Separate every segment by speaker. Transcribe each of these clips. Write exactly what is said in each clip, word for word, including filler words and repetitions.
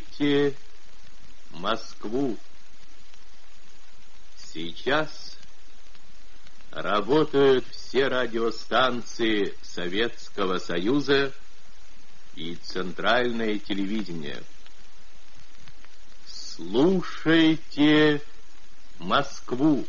Speaker 1: Слушайте Москву. Сейчас работают все радиостанции Советского Союза и Центральное телевидение. Слушайте Москву.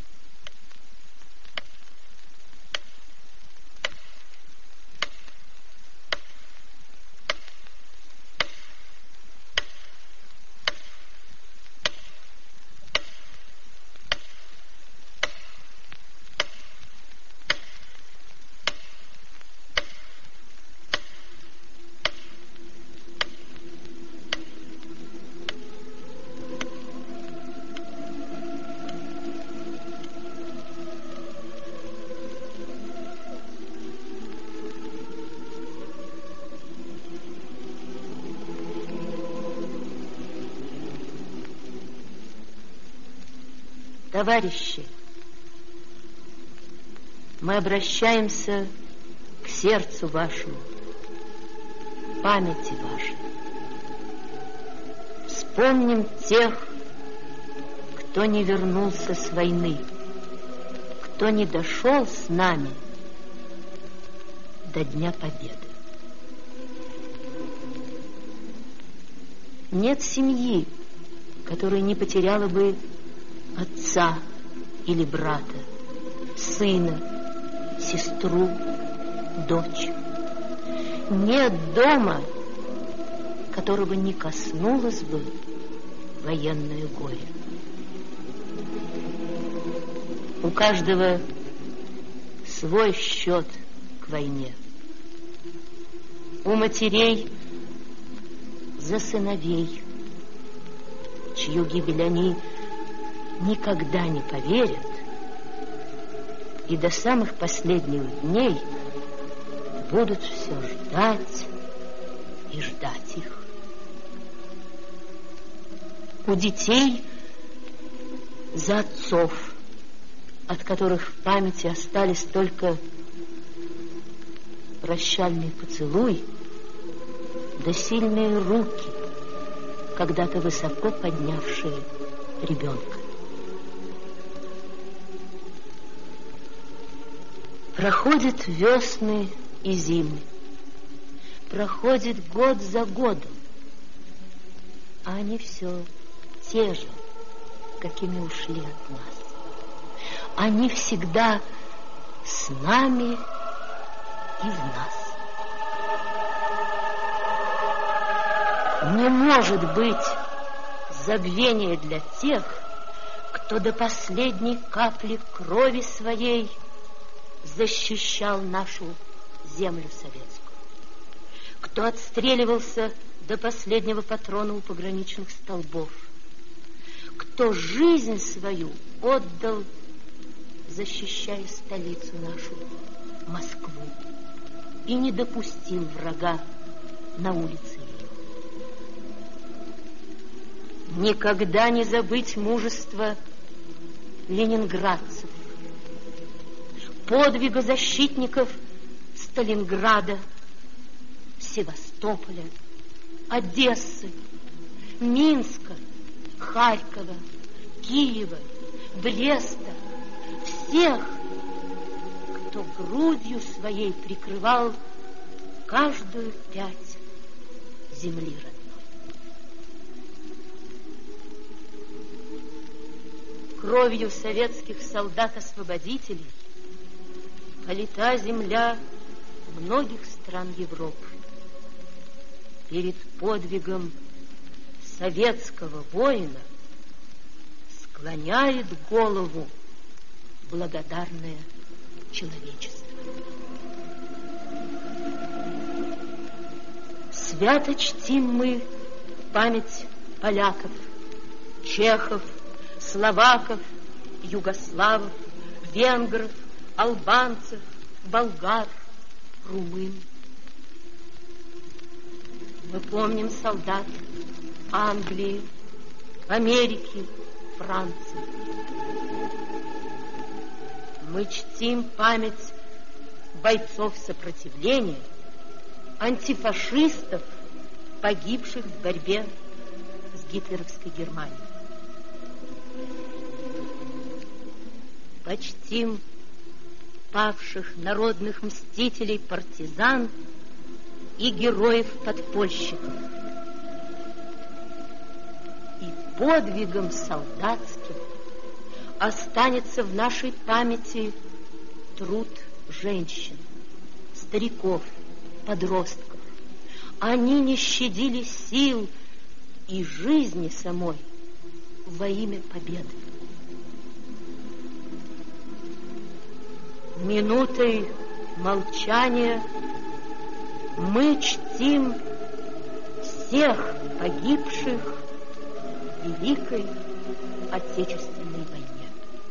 Speaker 2: Товарищи, мы обращаемся к сердцу вашему, памяти вашей. Вспомним тех, кто не вернулся с войны, кто не дошел с нами до Дня Победы. Нет семьи, которая не потеряла бы отца или брата, сына, сестру, дочь. Нет дома, которого не коснулось бы военное горе. У каждого свой счет к войне. У матерей за сыновей, чью гибель они никогда не поверят и до самых последних дней будут все ждать и ждать их. У детей за отцов, от которых в памяти остались только прощальный поцелуй да сильные руки, когда-то высоко поднявшие ребенка. Проходят весны и зимы, проходит год за годом, а они все те же, какими ушли от нас. Они всегда с нами и в нас. Не может быть забвения для тех, кто до последней капли крови своей защищал нашу землю советскую, кто отстреливался до последнего патрона у пограничных столбов, кто жизнь свою отдал, защищая столицу нашу, Москву, и не допустил врага на улице ее. Никогда не забыть мужество ленинградцев, подвига защитников Сталинграда, Севастополя, Одессы, Минска, Харькова, Киева, Бреста, всех, кто грудью своей прикрывал каждую пять земли родной. Кровью советских солдат-освободителей полита земля многих стран Европы. Перед подвигом советского воина склоняет голову благодарное человечество. Свято чтим мы память поляков, чехов, словаков, югославов, венгров, албанцев, болгар, румын. Мы помним солдат Англии, Америки, Франции. Мы чтим память бойцов сопротивления, антифашистов, погибших в борьбе гитлеровской Германии. Почтим павших народных мстителей партизан и героев-подпольщиков. И подвигом солдатским останется в нашей памяти труд женщин, стариков, подростков. Они не щадили сил и жизни самой во имя победы. Минутой молчания мы чтим всех погибших в Великой Отечественной войне.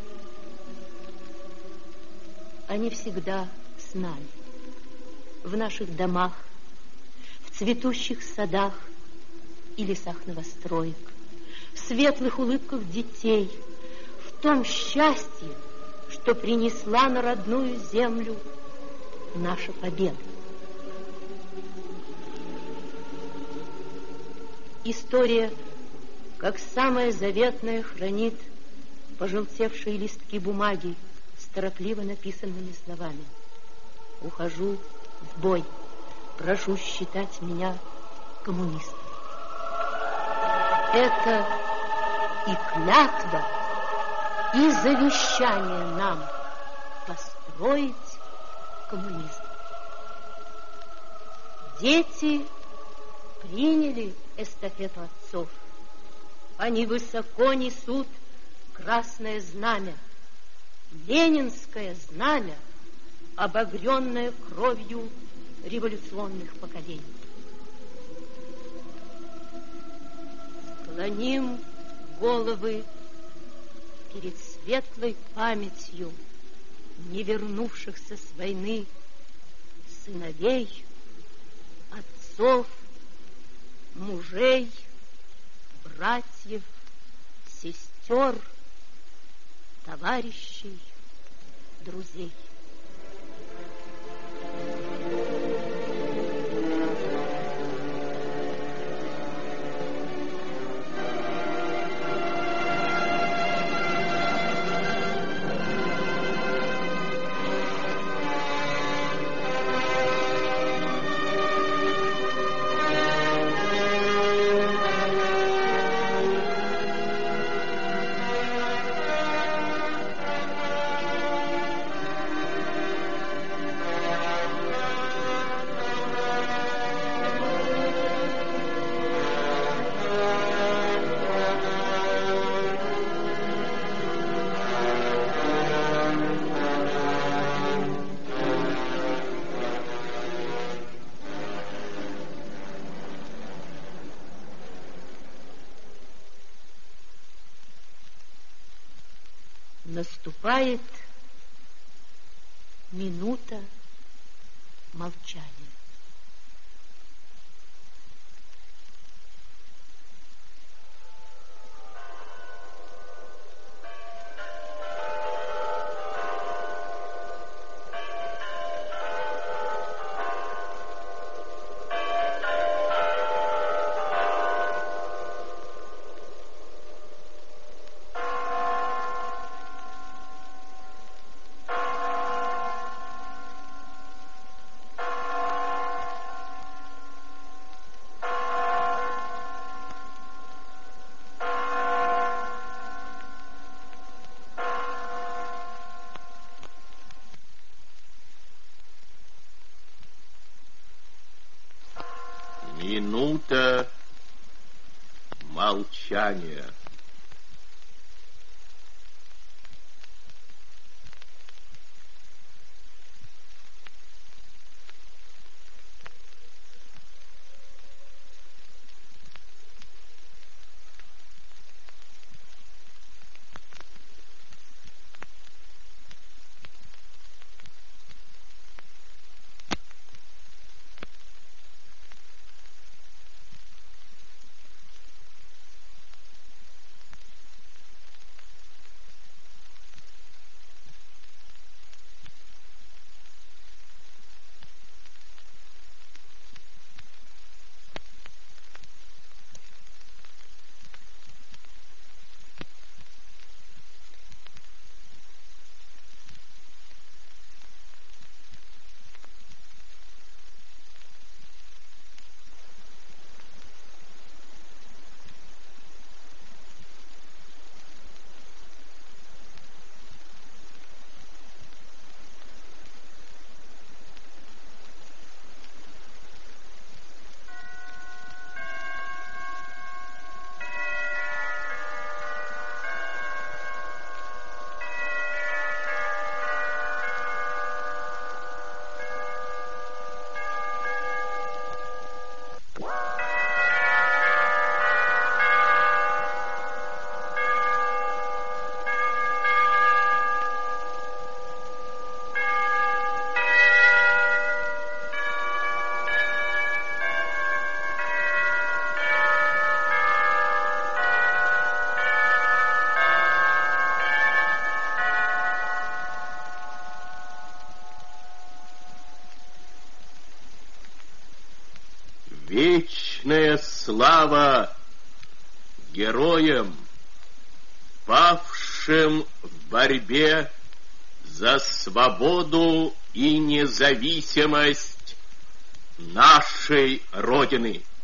Speaker 2: Они всегда с нами, в наших домах, в цветущих садах и лесах новостроек, в светлых улыбках детей, в том счастье, что принесла на родную землю наша победа. История, как самая заветная, хранит пожелтевшие листки бумаги с торопливо написанными словами. Ухожу в бой, прошу считать меня коммунистом. Это и клятва, и завещание нам построить коммунизм. Дети приняли эстафету отцов. Они высоко несут красное знамя, ленинское знамя, обогренное кровью революционных поколений. Склоним головы перед светлой памятью не вернувшихся с войны сыновей, отцов, мужей, братьев, сестер, товарищей, друзей. Наступает минута молчания.
Speaker 1: Минута молчания. вечная слава героям, павшим в борьбе за свободу и независимость нашей Родины.